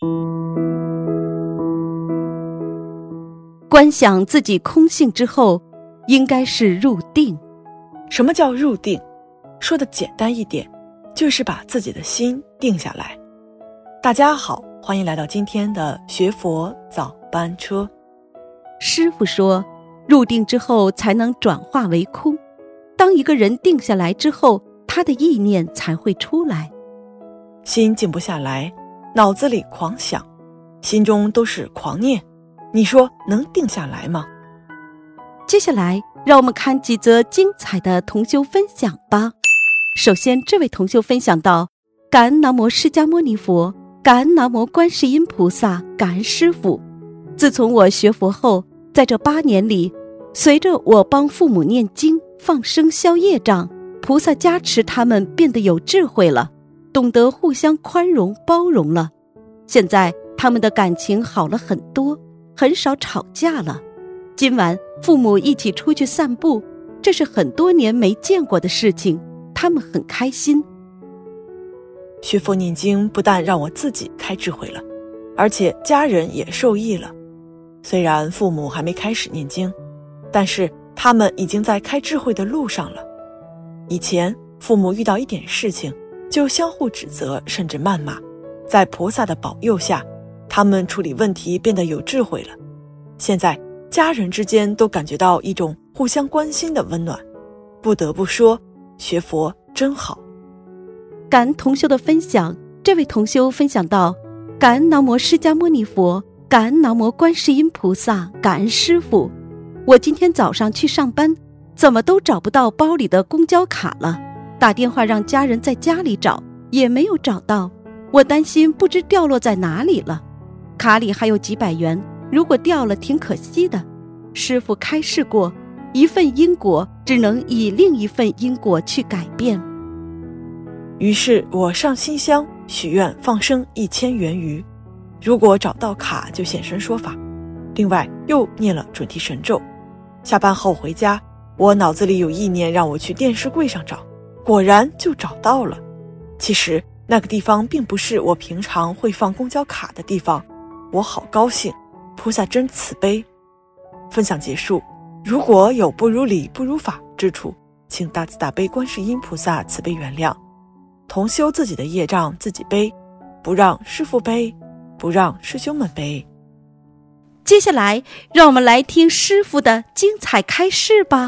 观想自己空性之后，应该是入定。 什么叫入定？说的简单一点，就是把自己的心定下来。大家好，欢迎来到今天的学佛早班车。 师父说，入定之后才能转化为空。当一个人定下来之后，他的意念才会出来。 心静不下来，脑子里狂想，心中都是狂念，你说能定下来吗？ 接下来让我们看几则精彩的同修分享吧。首先，这位同修分享到：感恩南无释迦牟尼佛，感恩南无观世音菩萨，感恩师父。自从我学佛后，在这8年里，随着我帮父母念经、放生、消业障，菩萨加持他们变得有智慧了，懂得互相宽容包容了。现在他们的感情好了很多，很少吵架了。今晚父母一起出去散步，这是很多年没见过的事情，他们很开心。 学佛念经不但让我自己开智慧了，而且家人也受益了。虽然父母还没开始念经，但是他们已经在开智慧的路上了。以前父母遇到一点事情就相互指责甚至谩骂，在菩萨的保佑下，他们处理问题变得有智慧了。现在家人之间都感觉到一种互相关心的温暖，不得不说，学佛真好。 感恩同修的分享，这位同修分享到：感恩南无释迦牟尼佛，感恩南无观世音菩萨，感恩师父。我今天早上去上班，怎么都找不到包里的公交卡了，打电话让家人在家里找，也没有找到。我担心不知掉落在哪里了，卡里还有几百元，如果掉了挺可惜的。师父开示过，一份因果只能以另一份因果去改变。 于是我上心香许愿放生1000元鱼，如果找到卡就现身说法。另外又念了准提神咒。下班后回家，我脑子里有意念让我去电视柜上找，果然就找到了。其实那个地方并不是我平常会放公交卡的地方，我好高兴，菩萨真慈悲。分享结束，如果有不如理不如法之处，请大慈大悲观世音菩萨慈悲原谅。同修自己的业障自己背，不让师父背，不让师兄们背。 接下来让我们来听师父的精彩开示吧。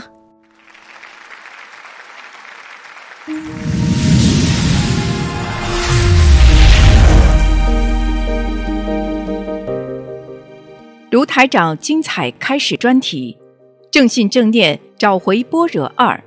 卢台长精彩开始专题：正信正念，找回般若2。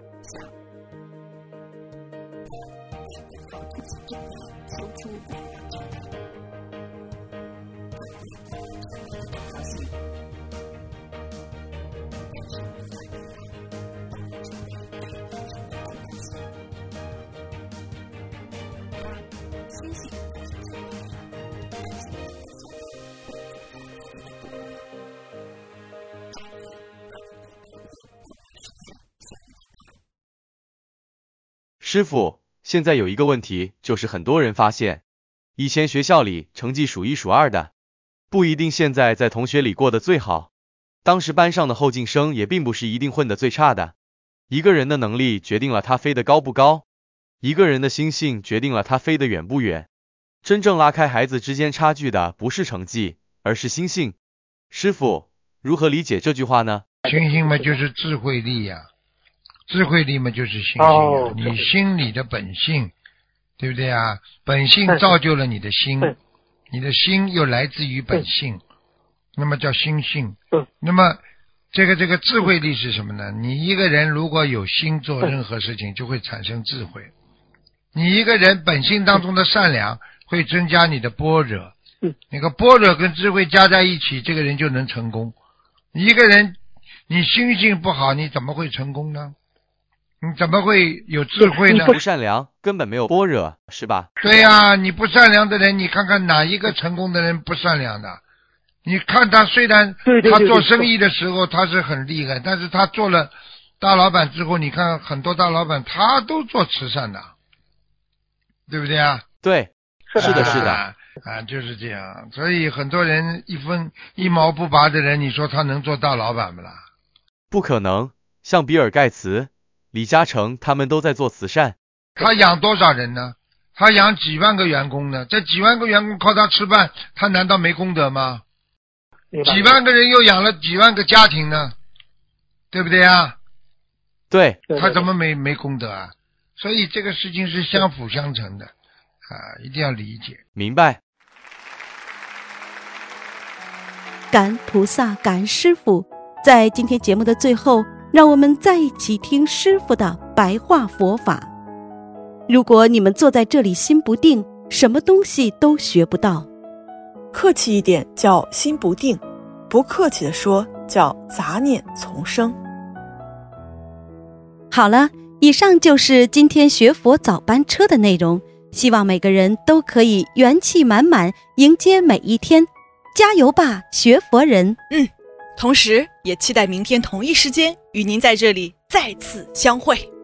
师父，现在有一个问题，就是很多人发现，以前学校里成绩数1数2的，不一定现在在同学里过得最好。当时班上的后进生也并不是一定混得最差的。一个人的能力决定了他飞得高不高，一个人的心性决定了他飞得远不远。真正拉开孩子之间差距的不是成绩，而是心性。师父，如何理解这句话呢？ 心性嘛，就是智慧力呀。智慧力嘛就是心性你心里的本性，对不对啊？本性造就了你的心，你的心又来自于本性，那么叫心性。那么这个智慧力是什么呢？你一个人如果有心做任何事情，就会产生智慧。你一个人本性当中的善良会增加你的般若，那个般若跟智慧加在一起，这个人就能成功。一个人你心性不好，你怎么会成功呢？你怎么会有智慧呢？ 不善良根本没有般若，是吧？ 对呀，你不善良的人，你看看哪一个成功的人不善良的？你看他虽然他做生意的时候他是很厉害，但是他做了大老板之后，你看很多大老板他都做慈善的，对不对啊？ 对。 是的是的啊，就是这样。所以很多人一毛不拔的人，你说他能做大老板不啦？ 不可能，像比尔盖茨、李嘉诚他们都在做慈善。 他养多少人呢？他养几万个员工呢？这几万个员工靠他吃饭，他难道没功德吗？几万个人又养了几万个家庭呢，对不对啊？ 对， 他怎么没功德啊？所以这个事情是相辅相成的啊，一定要理解。 明白。 感恩菩萨，感恩师父。在今天节目的最后，让我们再一起听师父的白话佛法。如果你们坐在这里心不定，什么东西都学不到。 客气一点叫心不定，不客气的说叫杂念丛生。 好了，以上就是今天学佛早班车的内容，希望每个人都可以元气满满迎接每一天，加油吧，学佛人！ 同时也期待明天同一时间与您在这里再次相会。